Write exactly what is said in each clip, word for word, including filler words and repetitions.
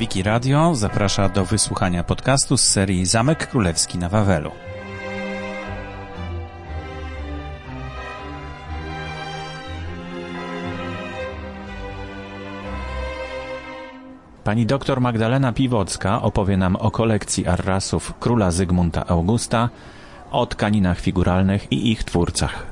Wiki Radio zaprasza do wysłuchania podcastu z serii Zamek Królewski na Wawelu. Pani doktor Magdalena Piwocka opowie nam o kolekcji arrasów króla Zygmunta Augusta, o tkaninach figuralnych i ich twórcach.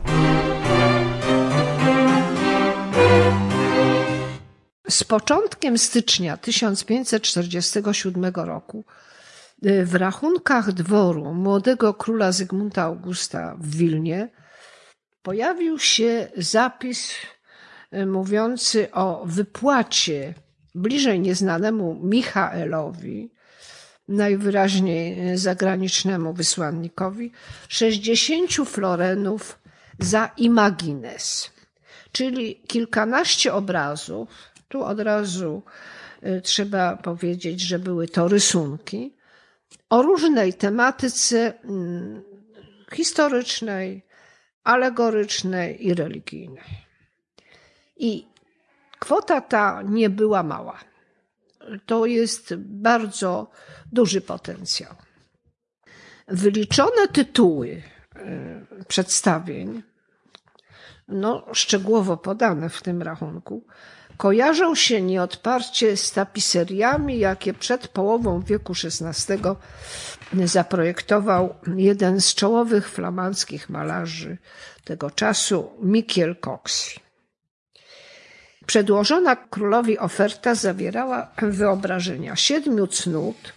Z początkiem stycznia tysiąc pięćset czterdziestego siódmego roku w rachunkach dworu młodego króla Zygmunta Augusta w Wilnie pojawił się zapis mówiący o wypłacie bliżej nieznanemu Michaelowi, najwyraźniej zagranicznemu wysłannikowi, sześćdziesięciu florenów za imagines, czyli kilkanaście obrazów. Tu od razu trzeba powiedzieć, że były to rysunki o różnej tematyce historycznej, alegorycznej i religijnej. I kwota ta nie była mała. To jest bardzo duży potencjał. Wyliczone tytuły przedstawień, no, szczegółowo podane w tym rachunku, kojarzą się nieodparcie z tapiseriami, jakie przed połową wieku szesnastego zaprojektował jeden z czołowych flamandzkich malarzy tego czasu, Michiel Coxey. Przedłożona królowi oferta zawierała wyobrażenia siedmiu cnót.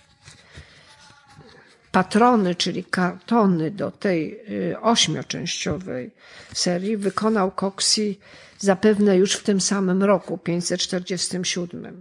Patrony, czyli kartony do tej ośmioczęściowej serii wykonał Coxey zapewne już w tym samym roku, pięćset czterdziestym siódmym.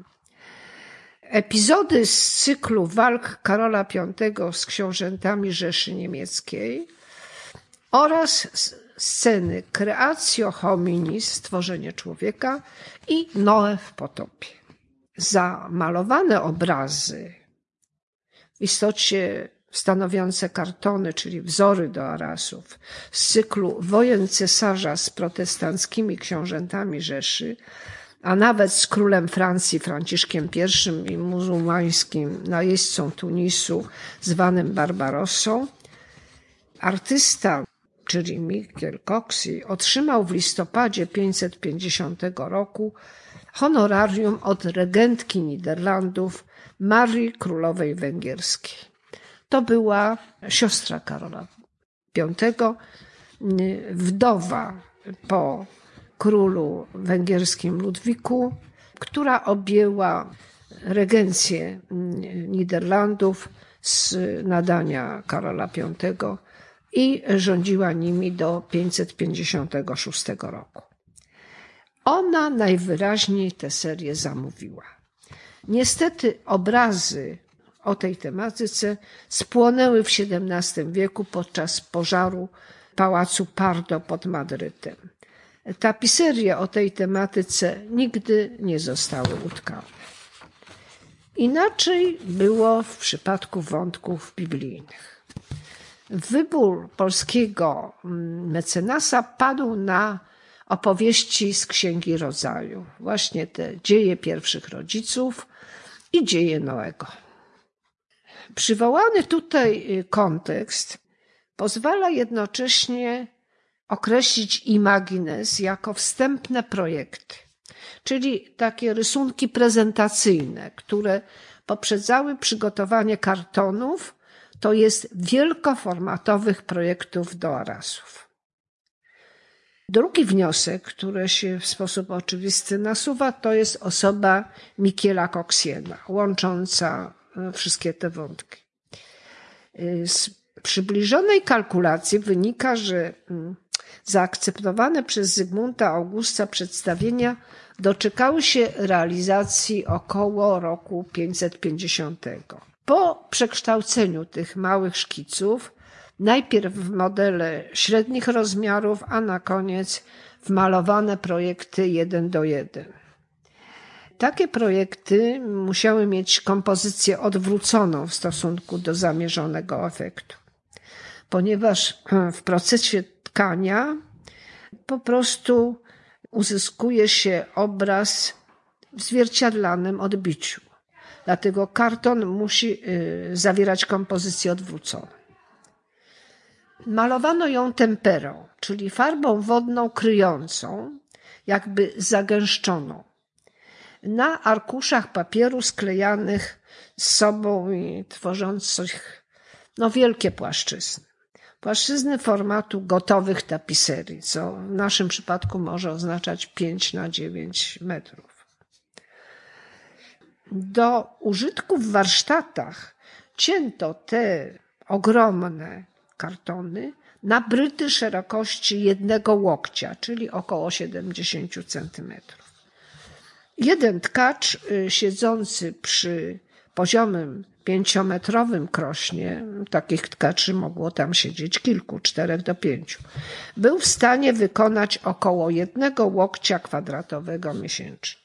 Epizody z cyklu walk Karola Piątego z książętami Rzeszy Niemieckiej oraz sceny Creatio Hominis, stworzenie człowieka, i Noe w potopie. Zamalowane obrazy, w istocie stanowiące kartony, czyli wzory do arrasów, z cyklu wojen cesarza z protestanckimi książętami Rzeszy, a nawet z królem Francji Franciszkiem I i muzułmańskim najeźdźcą Tunisu zwanym Barbarossą, artysta, czyli Michiel Coxey, otrzymał w listopadzie pięćset pięćdziesiątego roku honorarium od regentki Niderlandów Marii Królowej Węgierskiej. To była siostra Karola Piątego, wdowa po królu węgierskim Ludwiku, która objęła regencję Niderlandów z nadania Karola Piątego i rządziła nimi do pięćset pięćdziesiątego szóstego roku. Ona najwyraźniej tę serię zamówiła. Niestety obrazy o tej tematyce spłonęły w siedemnastym wieku podczas pożaru pałacu Pardo pod Madrytem. Tapiserie o tej tematyce nigdy nie zostały utkane. Inaczej było w przypadku wątków biblijnych. Wybór polskiego mecenasa padł na opowieści z Księgi Rodzaju. Właśnie te dzieje pierwszych rodziców i dzieje Noego. Przywołany tutaj kontekst pozwala jednocześnie określić imagines jako wstępne projekty, czyli takie rysunki prezentacyjne, które poprzedzały przygotowanie kartonów, to jest wielkoformatowych projektów do arrasów. Drugi wniosek, który się w sposób oczywisty nasuwa, to jest osoba Michiela Coxey'a, łącząca wszystkie te wątki. Z przybliżonej kalkulacji wynika, że zaakceptowane przez Zygmunta Augusta przedstawienia doczekały się realizacji około roku pięćset pięćdziesiątego. Po przekształceniu tych małych szkiców, najpierw w modele średnich rozmiarów, a na koniec w malowane projekty jeden do jeden. Takie projekty musiały mieć kompozycję odwróconą w stosunku do zamierzonego efektu, ponieważ w procesie tkania po prostu uzyskuje się obraz w zwierciadlanym odbiciu. Dlatego karton musi zawierać kompozycję odwróconą. Malowano ją temperą, czyli farbą wodną kryjącą, jakby zagęszczoną, na arkuszach papieru sklejanych z sobą i tworzących no, wielkie płaszczyzny. Płaszczyzny formatu gotowych tapiserii, co w naszym przypadku może oznaczać pięć na dziewięć metrów. Do użytku w warsztatach cięto te ogromne kartony na bryty szerokości jednego łokcia, czyli około siedemdziesiąt centymetrów. Jeden tkacz siedzący przy poziomym pięciometrowym krośnie, takich tkaczy mogło tam siedzieć kilku, czterech do pięciu, był w stanie wykonać około jednego łokcia kwadratowego miesięcznie.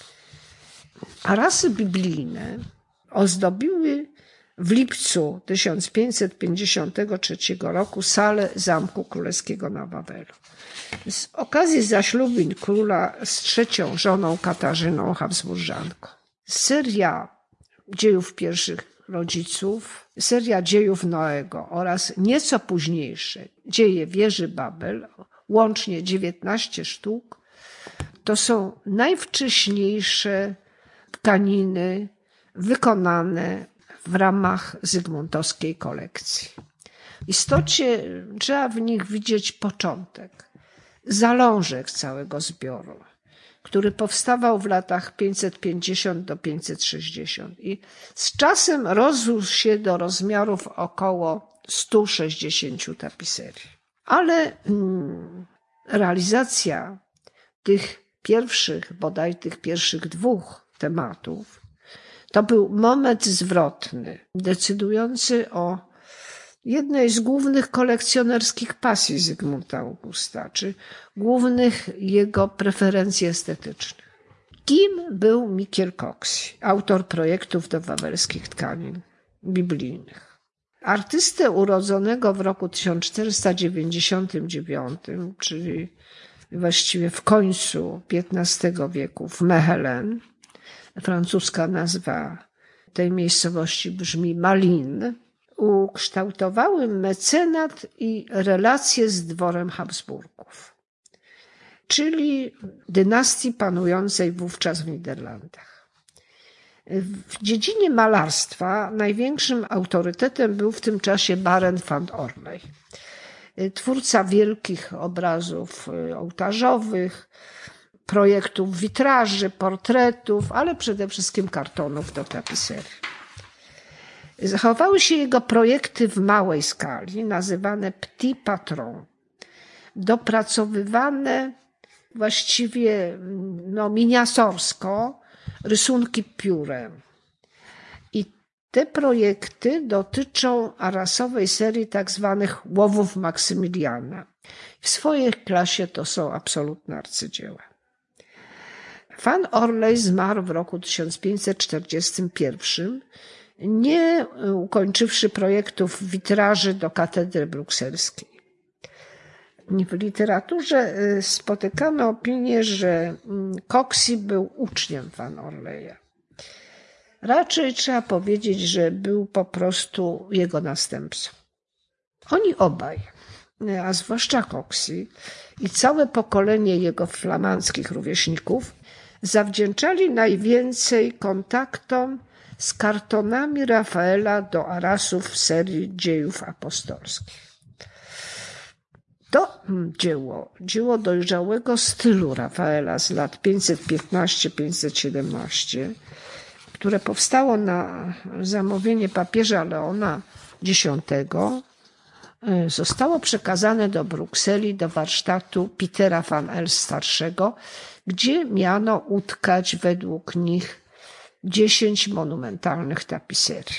Arasy biblijne ozdobiły w lipcu tysiąc pięćset pięćdziesiątego trzeciego roku salę Zamku Królewskiego na Wawelu. Z okazji zaślubin króla z trzecią żoną Katarzyną Habsburżanką. Seria dziejów pierwszych rodziców, seria dziejów Noego oraz nieco późniejsze dzieje wieży Babel, łącznie dziewiętnaście sztuk, to są najwcześniejsze tkaniny wykonane w ramach zygmuntowskiej kolekcji. W istocie trzeba w nich widzieć początek, zalążek całego zbioru, który powstawał w latach pięćset pięćdziesiąt do pięćset sześćdziesiąt i z czasem rozrósł się do rozmiarów około stu sześćdziesięciu tapiserii. Ale mm, realizacja tych pierwszych, bodaj tych pierwszych dwóch tematów, to był moment zwrotny, decydujący o jednej z głównych kolekcjonerskich pasji Zygmunta Augusta, czy głównych jego preferencji estetycznych. Kim był Michiel Coxey, autor projektów do wawelskich tkanin biblijnych? Artystę urodzonego w roku tysiąc czterysta dziewięćdziesiątym dziewiątym, czyli właściwie w końcu piętnastego wieku w Mechelen. Francuska nazwa tej miejscowości brzmi Malines. Ukształtowały mecenat i relacje z dworem Habsburgów, czyli dynastii panującej wówczas w Niderlandach. W dziedzinie malarstwa największym autorytetem był w tym czasie Barend van Orley, twórca wielkich obrazów ołtarzowych, projektów witraży, portretów, ale przede wszystkim kartonów do tapiserii. Zachowały się jego projekty w małej skali, nazywane petit patron, dopracowywane właściwie no, miniatursko, rysunki piórem. I te projekty dotyczą arasowej serii tak zwanych łowów Maksymiliana. W swojej klasie to są absolutne arcydzieła. Van Orley zmarł w roku tysiąc pięćset czterdziestym pierwszym, nie ukończywszy projektów witraży do katedry brukselskiej. W literaturze spotykamy opinię, że Coxey był uczniem Van Orleya. Raczej trzeba powiedzieć, że był po prostu jego następcą. Oni obaj, a zwłaszcza Coxey i całe pokolenie jego flamandzkich rówieśników, zawdzięczali najwięcej kontaktom z kartonami Rafaela do arasów w serii dziejów apostolskich. To dzieło, dzieło dojrzałego stylu Rafaela z lat pięćset piętnaście do pięćset siedemnaście, które powstało na zamówienie papieża Leona X, zostało przekazane do Brukseli do warsztatu Petera van Els starszego, gdzie miano utkać według nich dziesięć monumentalnych tapiserii.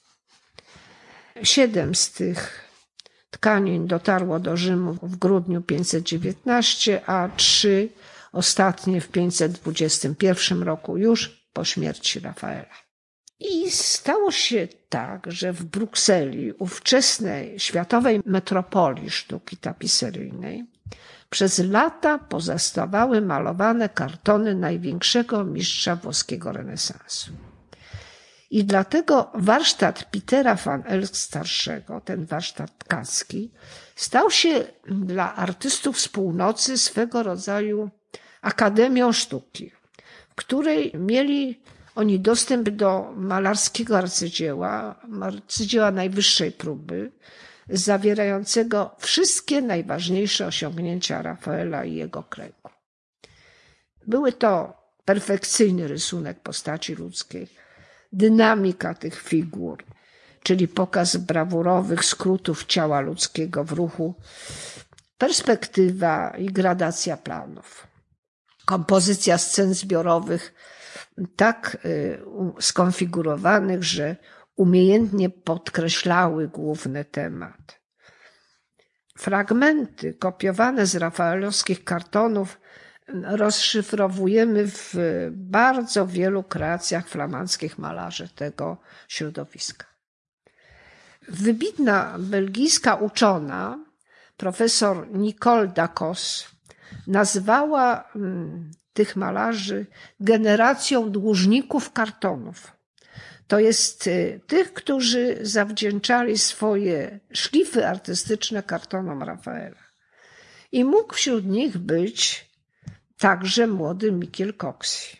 Siedem z tych tkanin dotarło do Rzymu w grudniu pięćset dziewiętnaście, a trzy ostatnie w pięćset dwudziestym pierwszym roku, już po śmierci Rafaela. I stało się tak, że w Brukseli, ówczesnej światowej metropolii sztuki tapiseryjnej, przez lata pozostawały malowane kartony największego mistrza włoskiego renesansu. I dlatego warsztat Petera van Elst starszego, ten warsztat tkacki, stał się dla artystów z północy swego rodzaju akademią sztuki, w której mieli oni dostęp do malarskiego arcydzieła, arcydzieła najwyższej próby, zawierającego wszystkie najważniejsze osiągnięcia Rafaela i jego kręgu. Były to perfekcyjny rysunek postaci ludzkiej, dynamika tych figur, czyli pokaz brawurowych skrótów ciała ludzkiego w ruchu, perspektywa i gradacja planów, kompozycja scen zbiorowych tak skonfigurowanych, że umiejętnie podkreślały główny temat. Fragmenty kopiowane z rafaelowskich kartonów rozszyfrowujemy w bardzo wielu kreacjach flamandzkich malarzy tego środowiska. Wybitna belgijska uczona, profesor Nicole Dacos, nazwała tych malarzy generacją dłużników kartonów. To jest tych, którzy zawdzięczali swoje szlify artystyczne kartonom Rafaela. I mógł wśród nich być także młody Michiel Coxey.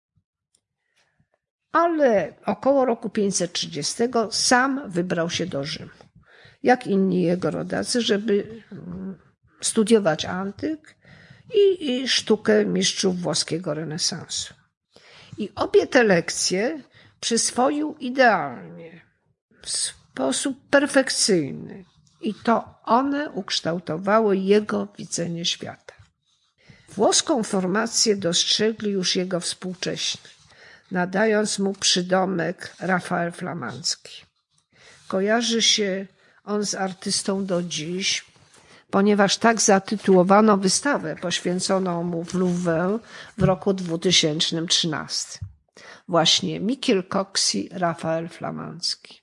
Ale około roku pięćset trzydziestego sam wybrał się do Rzymu, jak inni jego rodacy, żeby studiować antyk i, i sztukę mistrzów włoskiego renesansu. I obie te lekcje przyswoił idealnie, w sposób perfekcyjny. I to one ukształtowały jego widzenie świata. Włoską formację dostrzegli już jego współcześni, nadając mu przydomek Rafael Flamandzki. Kojarzy się on z artystą do dziś, ponieważ tak zatytułowano wystawę poświęconą mu w Louvre w roku dwutysięcznym trzynastym. Właśnie Michiel Coxey, Rafael Flamandzki.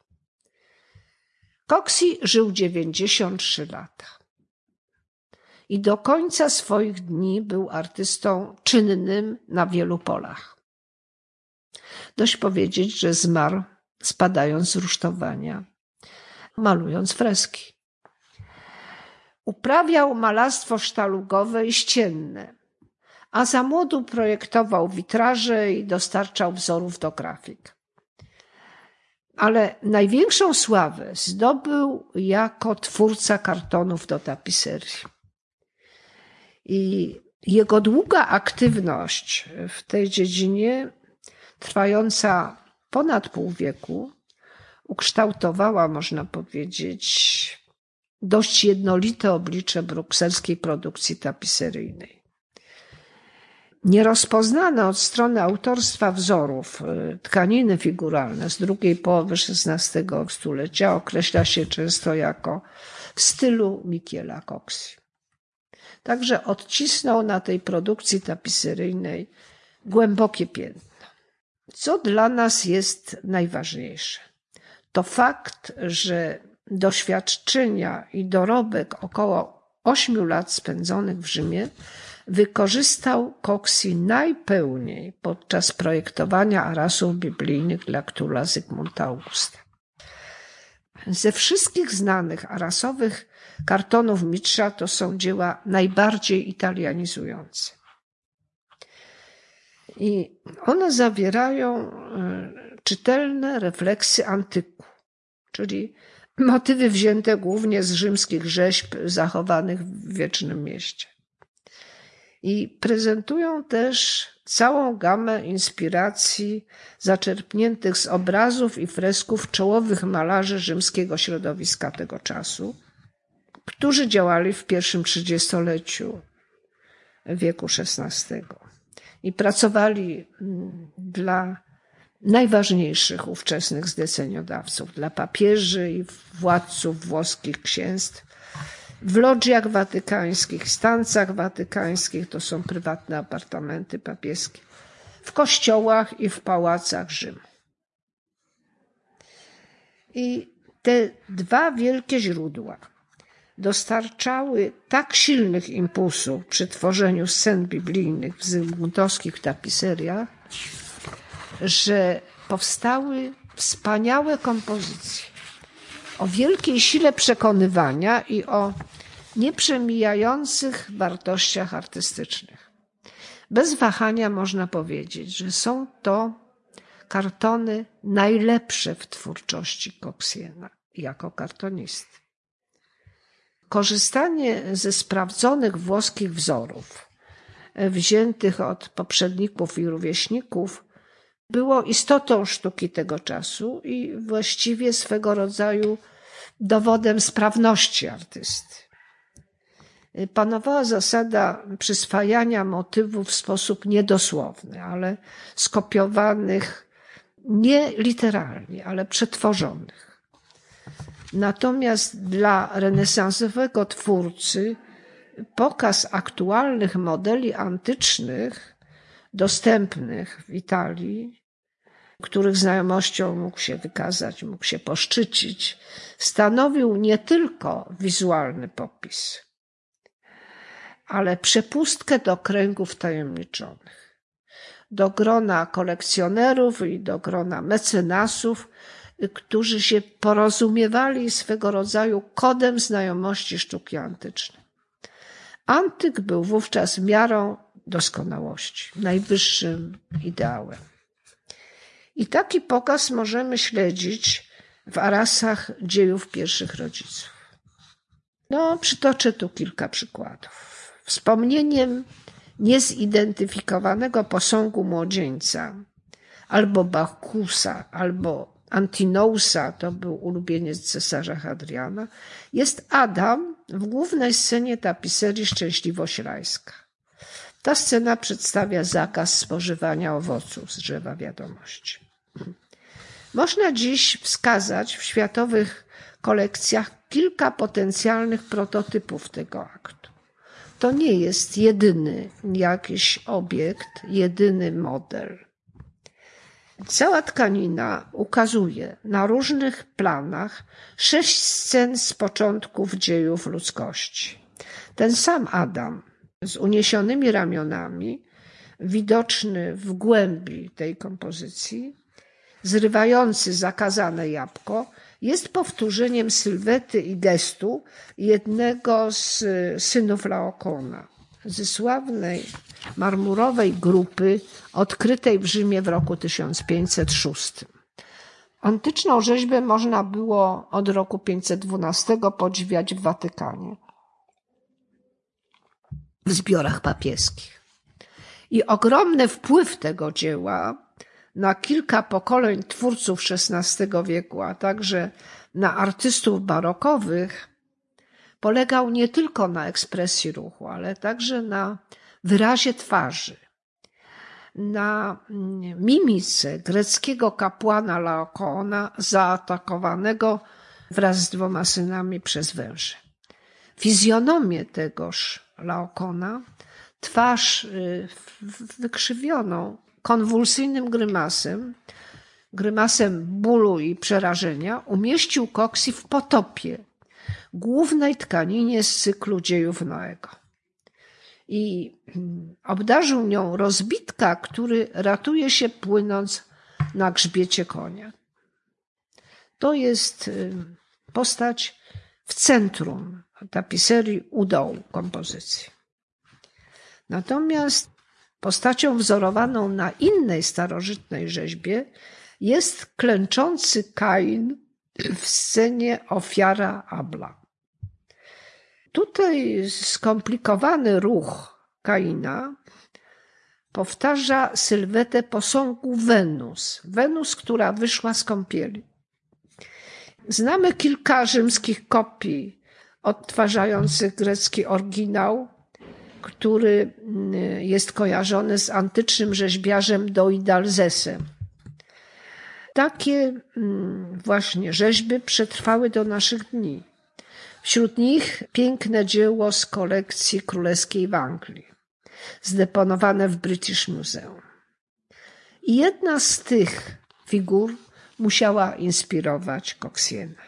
Coxey żył dziewięćdziesiąt trzy lata i do końca swoich dni był artystą czynnym na wielu polach. Dość powiedzieć, że zmarł spadając z rusztowania, malując freski. Uprawiał malarstwo sztalugowe i ścienne, a za młodu projektował witraże i dostarczał wzorów do grafik. Ale największą sławę zdobył jako twórca kartonów do tapiserii. I jego długa aktywność w tej dziedzinie, trwająca ponad pół wieku, ukształtowała, można powiedzieć, dość jednolite oblicze brukselskiej produkcji tapiseryjnej. Nierozpoznane od strony autorstwa wzorów tkaniny figuralne z drugiej połowy szesnastego stulecia określa się często jako w stylu Michiela Coxey. Także odcisnął na tej produkcji tapiseryjnej głębokie piętno. Co dla nas jest najważniejsze? To fakt, że doświadczenia i dorobek około ośmiu lat spędzonych w Rzymie wykorzystał Coxey najpełniej podczas projektowania arasów biblijnych dla króla Zygmunta Augusta. Ze wszystkich znanych arasowych kartonów mistrza to są dzieła najbardziej italianizujące. I one zawierają czytelne refleksy antyku, czyli motywy wzięte głównie z rzymskich rzeźb zachowanych w Wiecznym Mieście. I prezentują też całą gamę inspiracji zaczerpniętych z obrazów i fresków czołowych malarzy rzymskiego środowiska tego czasu, którzy działali w pierwszym trzydziestoleciu wieku szesnastego i pracowali dla najważniejszych ówczesnych zleceniodawców, dla papieży i władców włoskich księstw, w lodżiach watykańskich, stancach watykańskich, to są prywatne apartamenty papieskie, w kościołach i w pałacach Rzymu. I te dwa wielkie źródła dostarczały tak silnych impulsów przy tworzeniu scen biblijnych w zygmuntowskich tapiseriach, że powstały wspaniałe kompozycje o wielkiej sile przekonywania i o nieprzemijających wartościach artystycznych. Bez wahania można powiedzieć, że są to kartony najlepsze w twórczości Coxiena jako kartonisty. Korzystanie ze sprawdzonych włoskich wzorów, wziętych od poprzedników i rówieśników, było istotą sztuki tego czasu i właściwie swego rodzaju dowodem sprawności artysty. Panowała zasada przyswajania motywów w sposób niedosłowny, ale skopiowanych nie literalnie, ale przetworzonych. Natomiast dla renesansowego twórcy pokaz aktualnych modeli antycznych dostępnych w Italii, których znajomością mógł się wykazać, mógł się poszczycić, stanowił nie tylko wizualny popis, ale przepustkę do kręgów tajemniczonych, do grona kolekcjonerów i do grona mecenasów, którzy się porozumiewali swego rodzaju kodem znajomości sztuki antycznej. Antyk był wówczas miarą doskonałości, najwyższym ideałem. I taki pokaz możemy śledzić w arasach dziejów pierwszych rodziców. No, przytoczę tu kilka przykładów. Wspomnieniem niezidentyfikowanego posągu młodzieńca, albo Bacchusa, albo Antinousa, to był ulubieniec cesarza Hadriana, jest Adam w głównej scenie tapiserii Szczęśliwość rajska. Ta scena przedstawia zakaz spożywania owoców z drzewa wiadomości. Można dziś wskazać w światowych kolekcjach kilka potencjalnych prototypów tego aktu. To nie jest jedyny jakiś obiekt, jedyny model. Cała tkanina ukazuje na różnych planach sześć scen z początków dziejów ludzkości. Ten sam Adam z uniesionymi ramionami, widoczny w głębi tej kompozycji, zrywający zakazane jabłko, jest powtórzeniem sylwety i gestu jednego z synów Laokona, ze sławnej marmurowej grupy odkrytej w Rzymie w roku tysiąc pięćset szóstym. Antyczną rzeźbę można było od roku pięćset dwunastego podziwiać w Watykanie, w zbiorach papieskich. I ogromny wpływ tego dzieła na kilka pokoleń twórców szesnastego wieku, a także na artystów barokowych, polegał nie tylko na ekspresji ruchu, ale także na wyrazie twarzy, na mimice greckiego kapłana Laokona zaatakowanego wraz z dwoma synami przez węże. Fizjonomię tegoż Laokona, twarz wykrzywioną konwulsyjnym grymasem, grymasem bólu i przerażenia, umieścił Coxi w Potopie, głównej tkaninie z cyklu dziejów Noego. I obdarzył nią rozbitka, który ratuje się płynąc na grzbiecie konia. To jest postać w centrum tapiserii u dołu kompozycji. Natomiast postacią wzorowaną na innej starożytnej rzeźbie jest klęczący Kain w scenie Ofiara Abla. Tutaj skomplikowany ruch Kaina powtarza sylwetę posągu Wenus. Wenus, która wyszła z kąpieli. Znamy kilka rzymskich kopii odtwarzających grecki oryginał, który jest kojarzony z antycznym rzeźbiarzem Doidalzesem. Takie właśnie rzeźby przetrwały do naszych dni. Wśród nich piękne dzieło z kolekcji królewskiej w Anglii, zdeponowane w British Museum. I jedna z tych figur musiała inspirować Coxiena.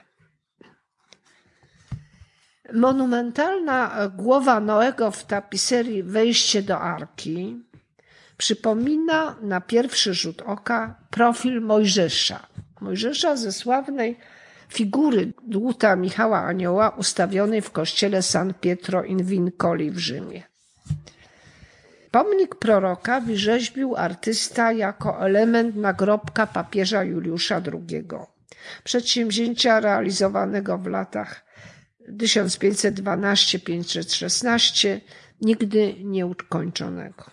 Monumentalna głowa Noego w tapiserii Wejście do Arki przypomina na pierwszy rzut oka profil Mojżesza, Mojżesza ze sławnej figury dłuta Michała Anioła ustawionej w kościele San Pietro in Vincoli w Rzymie. Pomnik proroka wyrzeźbił artysta jako element nagrobka papieża Juliusza drugiego. Przedsięwzięcia realizowanego w latach tysiąc pięćset dwanaście do pięćset szesnaście, nigdy nieukończonego.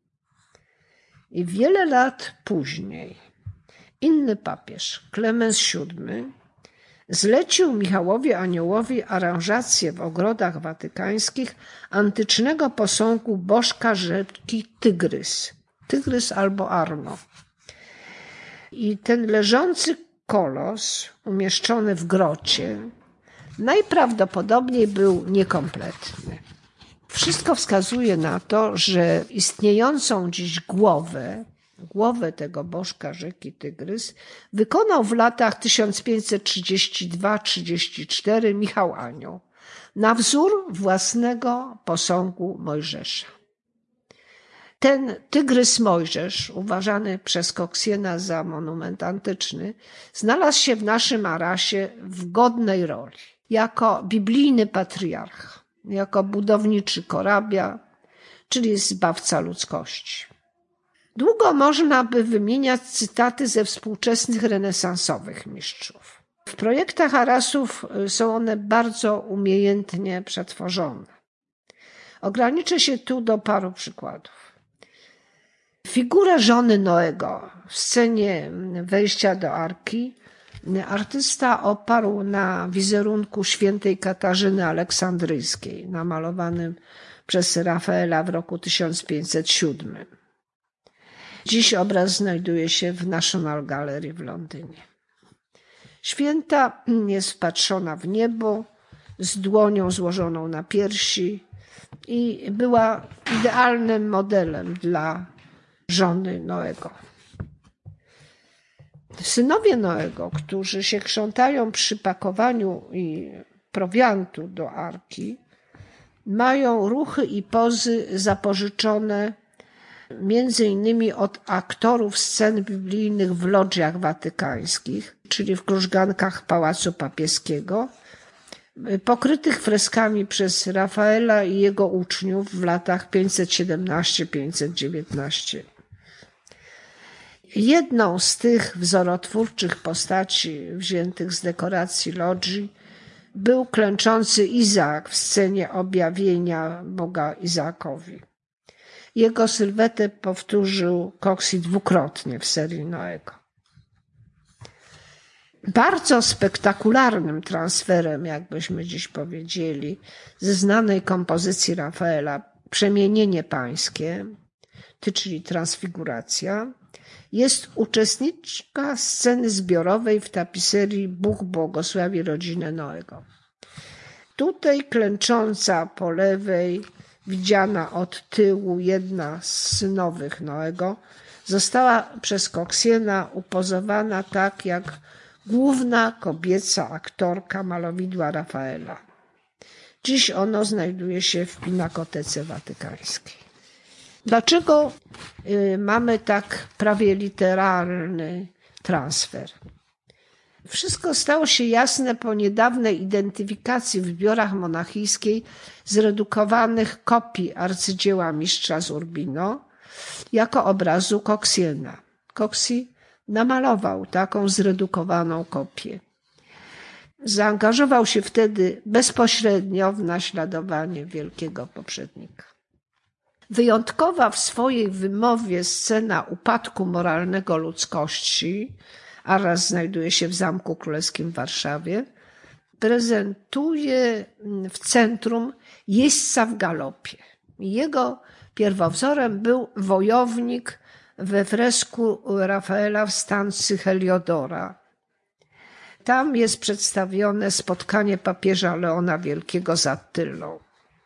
I wiele lat później inny papież, Klemens siódmy, zlecił Michałowi Aniołowi aranżację w ogrodach watykańskich antycznego posągu bożka rzeki Tygrys. Tygrys albo Arno. I ten leżący kolos umieszczony w grocie najprawdopodobniej był niekompletny. Wszystko wskazuje na to, że istniejącą dziś głowę, głowę tego bożka rzeki Tygrys wykonał w latach tysiąc pięćset trzydziesty drugi do trzydziestego czwartego Michał Anioł na wzór własnego posągu Mojżesza. Ten Tygrys Mojżesz, uważany przez Coxiena za monument antyczny, znalazł się w naszym Arasie w godnej roli. Jako biblijny patriarcha, jako budowniczy korabia, czyli zbawca ludzkości. Długo można by wymieniać cytaty ze współczesnych renesansowych mistrzów. W projektach Arasów są one bardzo umiejętnie przetworzone. Ograniczę się tu do paru przykładów. Figurę żony Noego w scenie wejścia do Arki artysta oparł na wizerunku świętej Katarzyny Aleksandryjskiej, namalowanym przez Rafaela w roku tysiąc pięćset siódmym. Dziś obraz znajduje się w National Gallery w Londynie. Święta jest wpatrzona w niebo, z dłonią złożoną na piersi i była idealnym modelem dla żony Noego. Synowie Noego, którzy się krzątają przy pakowaniu i prowiantu do Arki, mają ruchy i pozy zapożyczone między innymi od aktorów scen biblijnych w lodżiach watykańskich, czyli w krużgankach Pałacu Papieskiego, pokrytych freskami przez Rafaela i jego uczniów w latach pięćset siedemnaście do pięćset dziewiętnaście. Jedną z tych wzorotwórczych postaci wziętych z dekoracji lodży był klęczący Izaak w scenie objawienia Boga Izaakowi. Jego sylwetę powtórzył Coxey dwukrotnie w serii Noego. Bardzo spektakularnym transferem, jakbyśmy dziś powiedzieli, ze znanej kompozycji Rafaela Przemienienie Pańskie, czyli Transfiguracja, jest uczestniczka sceny zbiorowej w tapiserii Bóg błogosławi rodzinę Noego. Tutaj klęcząca po lewej, widziana od tyłu jedna z synowych Noego, została przez Coxiena upozowana tak jak główna kobieca aktorka malowidła Rafaela. Dziś ono znajduje się w Pinakotece Watykańskiej. Dlaczego mamy tak prawie literalny transfer? Wszystko stało się jasne po niedawnej identyfikacji w zbiorach monachijskiej zredukowanych kopii arcydzieła mistrza z Urbino jako obrazu Coxiena. Coxey namalował taką zredukowaną kopię. Zaangażował się wtedy bezpośrednio w naśladowanie wielkiego poprzednika. Wyjątkowa w swojej wymowie scena upadku moralnego ludzkości, Arras znajduje się w Zamku Królewskim w Warszawie, prezentuje w centrum jeźdźca w galopie. Jego pierwowzorem był wojownik we fresku Rafaela w stancy Heliodora. Tam jest przedstawione spotkanie papieża Leona Wielkiego z Attylą.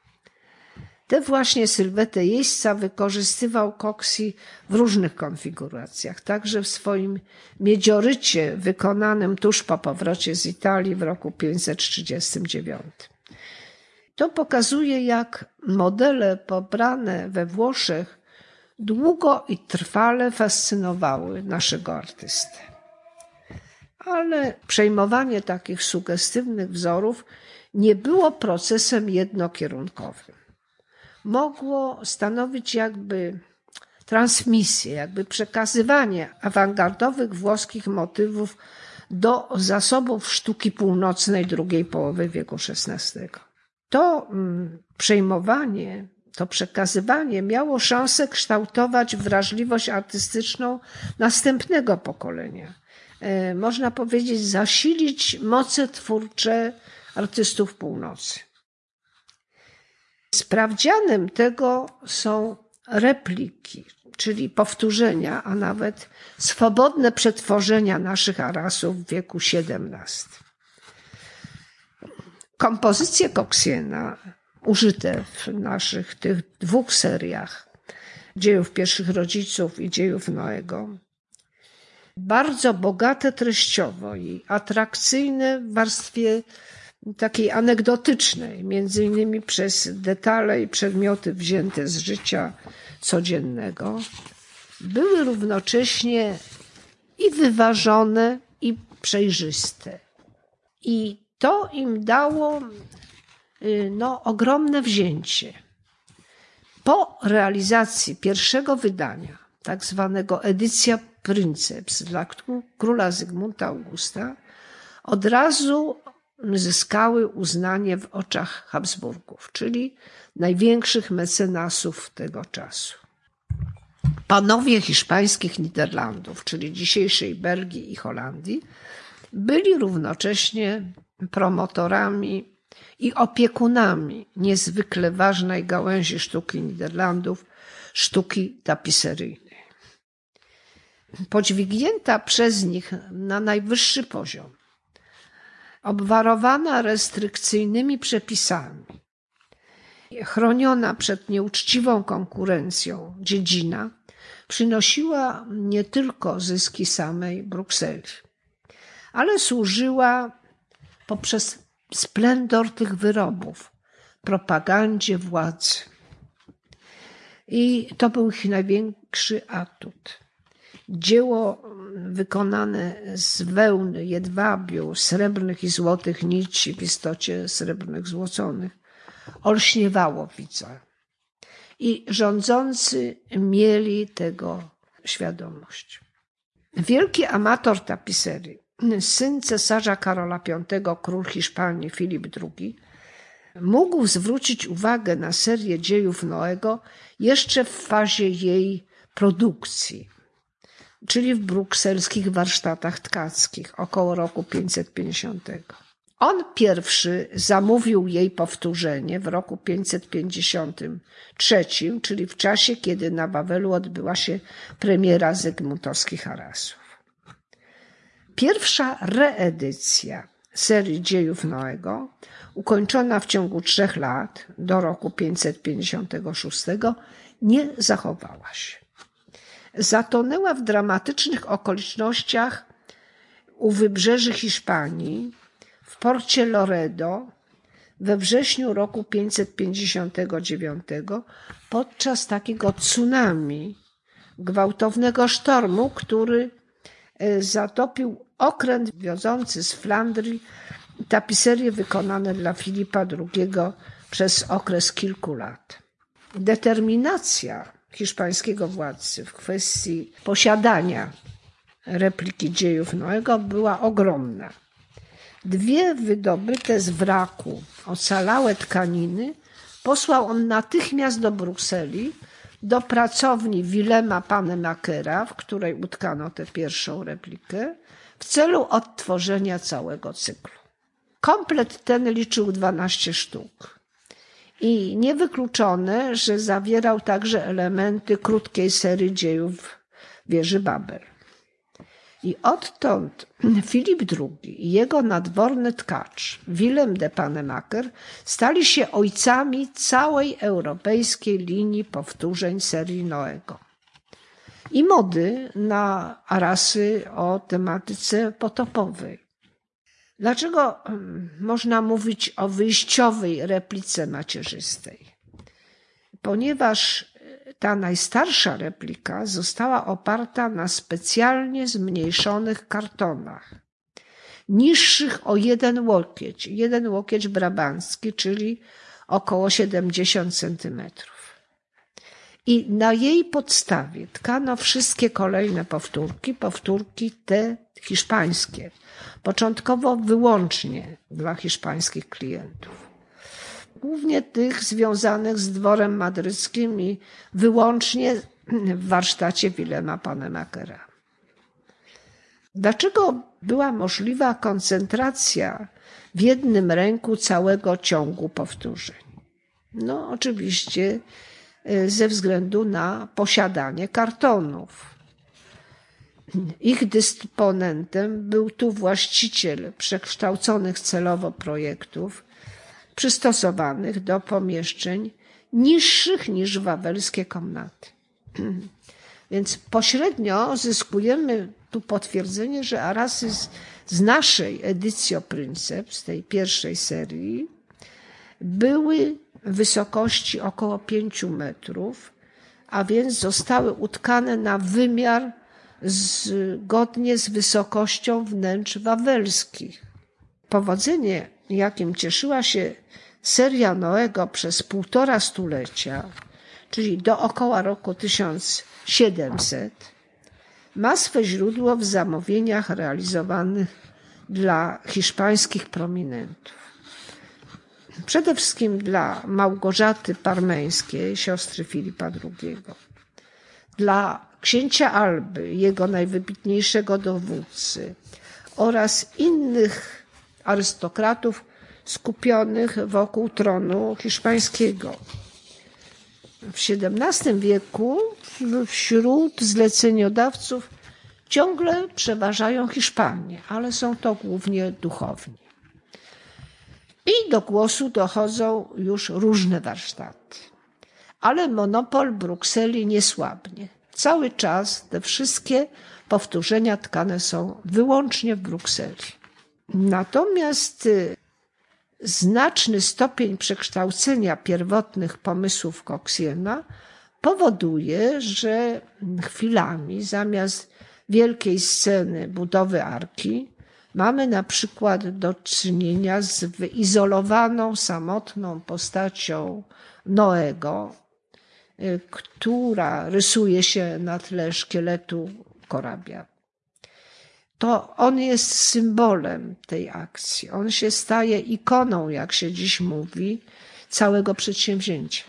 Tę właśnie sylwetę jeźdźca wykorzystywał Coxey w różnych konfiguracjach, także w swoim miedziorycie wykonanym tuż po powrocie z Italii w roku pięćset trzydziestym dziewiątym. To pokazuje, jak modele pobrane we Włoszech długo i trwale fascynowały naszego artystę. ale przejmowanie takich sugestywnych wzorów nie było procesem jednokierunkowym. Mogło stanowić jakby transmisję, jakby przekazywanie awangardowych włoskich motywów do zasobów sztuki północnej drugiej połowy wieku szesnastego. To przejmowanie, to przekazywanie miało szansę kształtować wrażliwość artystyczną następnego pokolenia. Można powiedzieć, zasilić moce twórcze artystów północy. Sprawdzianem tego są repliki, czyli powtórzenia, a nawet swobodne przetworzenia naszych arasów w wieku siedemnastym. Kompozycje Coxiena użyte w naszych tych dwóch seriach Dziejów Pierwszych Rodziców i Dziejów Noego, bardzo bogate treściowo i atrakcyjne w warstwie takiej anegdotycznej, między innymi przez detale i przedmioty wzięte z życia codziennego, były równocześnie i wyważone, i przejrzyste. I to im dało no, ogromne wzięcie. Po realizacji pierwszego wydania, tak zwanego edycja Princeps dla króla Zygmunta Augusta, od razu zyskały uznanie w oczach Habsburgów, czyli największych mecenasów tego czasu. Panowie hiszpańskich Niderlandów, czyli dzisiejszej Belgii i Holandii, byli równocześnie promotorami i opiekunami niezwykle ważnej gałęzi sztuki Niderlandów, sztuki tapiseryjnej. Podźwignięta przez nich na najwyższy poziom, obwarowana restrykcyjnymi przepisami, chroniona przed nieuczciwą konkurencją dziedzina przynosiła nie tylko zyski samej Brukseli, ale służyła poprzez splendor tych wyrobów propagandzie władzy. I to był ich największy atut. Dzieło wykonane z wełny, jedwabiu, srebrnych i złotych nici, w istocie srebrnych złoconych, olśniewało widza. I rządzący mieli tego świadomość. Wielki amator tapiserii, syn cesarza Karola Piątego, król Hiszpanii Filip drugi, mógł zwrócić uwagę na serię Dziejów Noego jeszcze w fazie jej produkcji, czyli w brukselskich warsztatach tkackich około roku pięćset pięćdziesiątego. On pierwszy zamówił jej powtórzenie w roku pięćset pięćdziesiątym trzecim, czyli w czasie, kiedy na Wawelu odbyła się premiera zygmuntowskich arasów. Pierwsza reedycja serii Dziejów Noego, ukończona w ciągu trzech lat do roku pięćset pięćdziesiątego szóstego, nie zachowała się. Zatonęła w dramatycznych okolicznościach u wybrzeży Hiszpanii, w porcie Loredo we wrześniu roku pięćset pięćdziesiątego dziewiątego podczas takiego tsunami, gwałtownego sztormu, który zatopił okręt wiodący z Flandrii, tapiserie wykonane dla Filipa drugiego przez okres kilku lat. Determinacja hiszpańskiego władcy w kwestii posiadania repliki Dziejów Noego była ogromna. Dwie wydobyte z wraku ocalałe tkaniny posłał on natychmiast do Brukseli, do pracowni Willema Pannemakera, w której utkano tę pierwszą replikę, w celu odtworzenia całego cyklu. Komplet ten liczył dwanaście sztuk i niewykluczone, że zawierał także elementy krótkiej serii dziejów wieży Babel. I odtąd Filip drugi i jego nadworny tkacz Willem de Pannemaker stali się ojcami całej europejskiej linii powtórzeń serii Noego i mody na arasy o tematyce potopowej. Dlaczego można mówić o wyjściowej replice macierzystej? Ponieważ ta najstarsza replika została oparta na specjalnie zmniejszonych kartonach niższych o jeden łokieć, jeden łokieć brabancki, czyli około siedemdziesiąt centymetrów. I na jej podstawie tkano wszystkie kolejne powtórki, powtórki te hiszpańskie, początkowo wyłącznie dla hiszpańskich klientów. Głównie tych związanych z dworem madryckim i wyłącznie w warsztacie Wilhelma Pannemakera. Dlaczego była możliwa koncentracja w jednym ręku całego ciągu powtórzeń? No oczywiście ze względu na posiadanie kartonów. Ich dysponentem był tu właściciel przekształconych celowo projektów przystosowanych do pomieszczeń niższych niż wawelskie komnaty. Więc pośrednio zyskujemy tu potwierdzenie, że arasy z, z naszej Editio Princeps, tej pierwszej serii, były wysokości około pięciu metrów, a więc zostały utkane na wymiar zgodnie z wysokością wnętrz wawelskich. Powodzenie, jakim cieszyła się seria Noego przez półtora stulecia, czyli do około roku tysiąc siedemset, ma swe źródło w zamówieniach realizowanych dla hiszpańskich prominentów. Przede wszystkim dla Małgorzaty Parmeńskiej, siostry Filipa drugiego, dla księcia Alby, jego najwybitniejszego dowódcy, oraz innych arystokratów skupionych wokół tronu hiszpańskiego. W siedemnastym wieku wśród zleceniodawców ciągle przeważają Hiszpanie, ale są to głównie duchowni. I do głosu dochodzą już różne warsztaty. Ale monopol Brukseli nie słabnie. Cały czas te wszystkie powtórzenia tkane są wyłącznie w Brukseli. Natomiast znaczny stopień przekształcenia pierwotnych pomysłów Coxiena powoduje, że chwilami zamiast wielkiej sceny budowy arki mamy na przykład do czynienia z wyizolowaną, samotną postacią Noego, która rysuje się na tle szkieletu korabia. To on jest symbolem tej akcji. On się staje ikoną, jak się dziś mówi, całego przedsięwzięcia.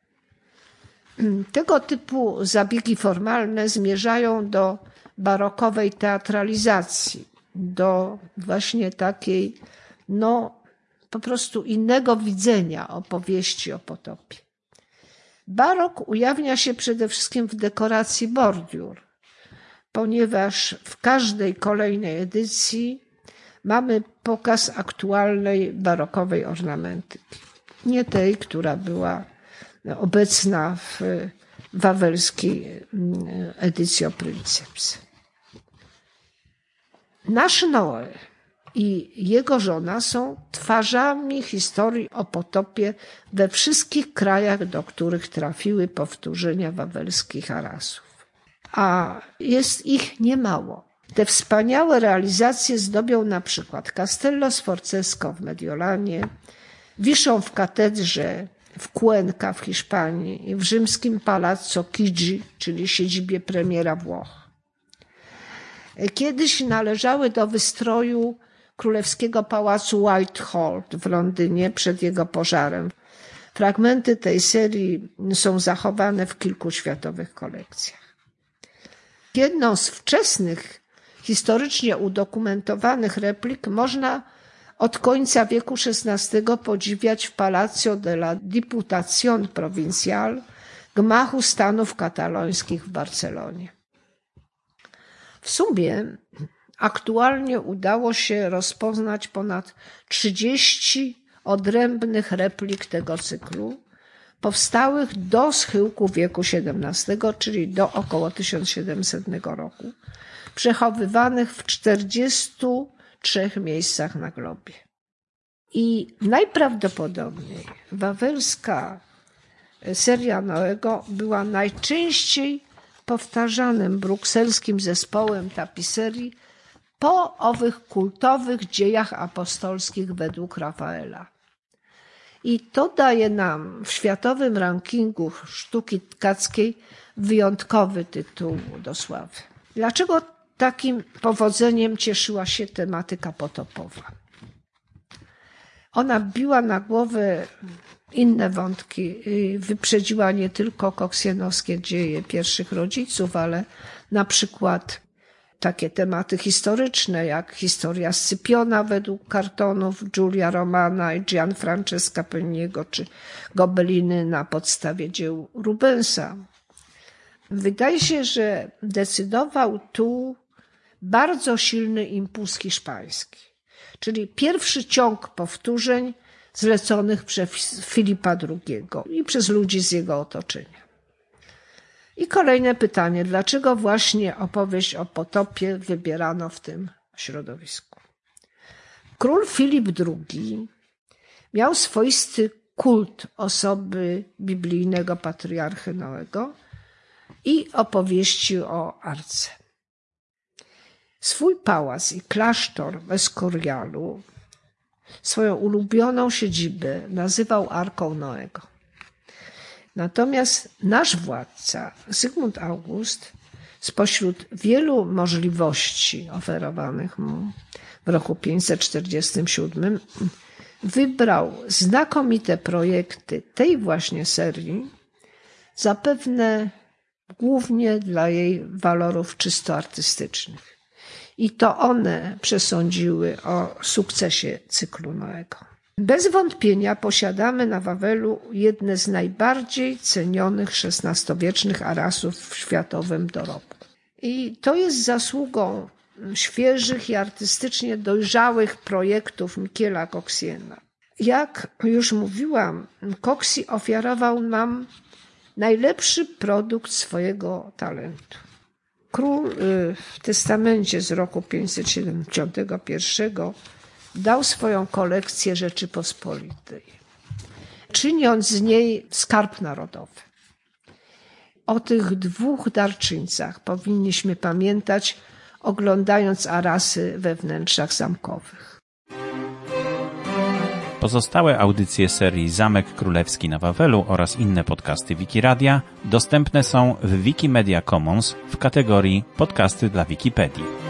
Tego typu zabiegi formalne zmierzają do barokowej teatralizacji, do właśnie takiej, no, po prostu innego widzenia opowieści o potopie. Barok ujawnia się przede wszystkim w dekoracji bordiur, ponieważ w każdej kolejnej edycji mamy pokaz aktualnej barokowej ornamentyki. Nie tej, która była obecna w wawelskiej Editio Princeps. Nasz Noe i jego żona są twarzami historii o potopie we wszystkich krajach, do których trafiły powtórzenia wawelskich arasów. A jest ich niemało. Te wspaniałe realizacje zdobią na przykład Castello Sforzesco w Mediolanie, wiszą w katedrze w Cuenca w Hiszpanii i w rzymskim Palazzo Chigi, czyli siedzibie premiera Włoch. Kiedyś należały do wystroju królewskiego pałacu Whitehall w Londynie przed jego pożarem. Fragmenty tej serii są zachowane w kilku światowych kolekcjach. Jedną z wczesnych, historycznie udokumentowanych replik można od końca wieku szesnastego podziwiać w Palacio de la Diputación Provincial, gmachu stanów katalońskich w Barcelonie. W sumie aktualnie udało się rozpoznać ponad trzydzieści odrębnych replik tego cyklu, powstałych do schyłku wieku siedemnastego, czyli do około tysiąc siedemsetnego roku, przechowywanych w czterdziestu trzech miejscach na globie. I najprawdopodobniej wawelska seria Noego była najczęściej powtarzanym brukselskim zespołem tapiserii po owych kultowych dziejach apostolskich według Rafaela. I to daje nam w światowym rankingu sztuki tkackiej wyjątkowy tytuł do sławy. Dlaczego takim powodzeniem cieszyła się tematyka potopowa? Ona biła na głowę inne wątki, wyprzedziła nie tylko koksjenowskie dzieje pierwszych rodziców, ale na przykład takie tematy historyczne jak historia Scypiona według kartonów Giulia Romana i Gianfrancesca Peniego czy Gobeliny na podstawie dzieł Rubensa. Wydaje się, że decydował tu bardzo silny impuls hiszpański, czyli pierwszy ciąg powtórzeń zleconych przez Filipa drugiego i przez ludzi z jego otoczenia. I kolejne pytanie, dlaczego właśnie opowieść o potopie wybierano w tym środowisku? Król Filip drugi miał swoisty kult osoby biblijnego patriarchy Noego i opowieści o Arce. Swój pałac i klasztor w Escorialu, swoją ulubioną siedzibę nazywał Arką Noego. Natomiast nasz władca, Zygmunt August, spośród wielu możliwości oferowanych mu w roku pięćset czterdziestym siódmym, wybrał znakomite projekty tej właśnie serii, zapewne głównie dla jej walorów czysto artystycznych. I to one przesądziły o sukcesie cyklu Noego. Bez wątpienia posiadamy na Wawelu jedne z najbardziej cenionych szesnastowiecznych arasów w światowym dorobku. I to jest zasługą świeżych i artystycznie dojrzałych projektów Michiela Coxiena. Jak już mówiłam, Coxi ofiarował nam najlepszy produkt swojego talentu. Król w testamencie z roku pięćset siedemdziesiątego pierwszego dał swoją kolekcję Rzeczypospolitej, czyniąc z niej skarb narodowy. O tych dwóch darczyńcach powinniśmy pamiętać, oglądając arasy we wnętrzach zamkowych. Pozostałe audycje serii Zamek Królewski na Wawelu oraz inne podcasty Wikiradia dostępne są w Wikimedia Commons w kategorii Podcasty dla Wikipedii.